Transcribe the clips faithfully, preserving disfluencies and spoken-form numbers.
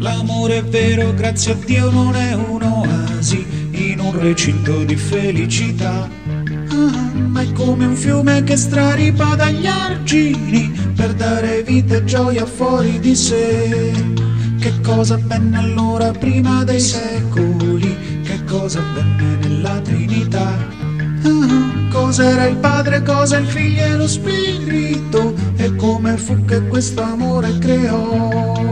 L'amore è vero, grazie a Dio non è un'oasi in un recinto di felicità. Ah, ma è come un fiume che straripa dagli argini per dare vita e gioia fuori di sé. Che cosa venne allora prima dei secoli? Che cosa venne nella Trinità? Ah, cos'era il Padre, cosa il Figlio e lo Spirito? E come fu che questo amore creò?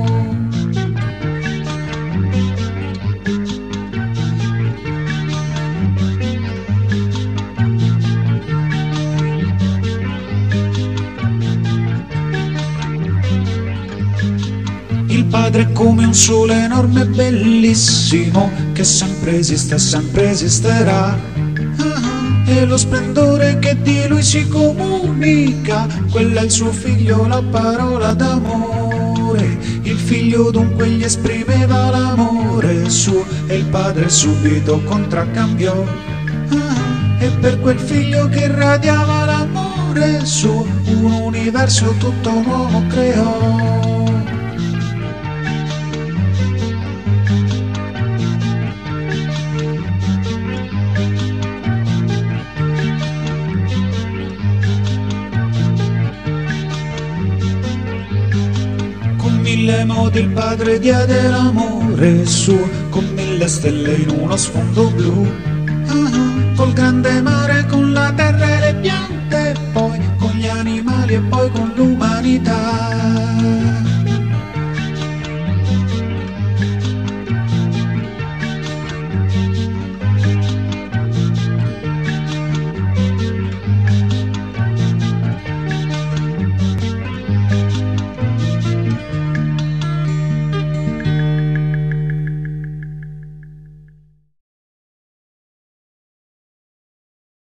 Il Padre è come un sole enorme e bellissimo che sempre esiste e sempre esisterà. Ah, e lo splendore che di lui si comunica, quello è il suo figlio, la parola d'amore. Il figlio dunque gli esprimeva l'amore suo e il Padre subito contraccambiò. Ah, e per quel figlio che irradiava l'amore suo, un universo tutto nuovo creò. Mille modi il Padre diede l'amore suo, con mille stelle in uno sfondo blu. Ah, col grande mare, con la terra e le piante, poi con gli animali e poi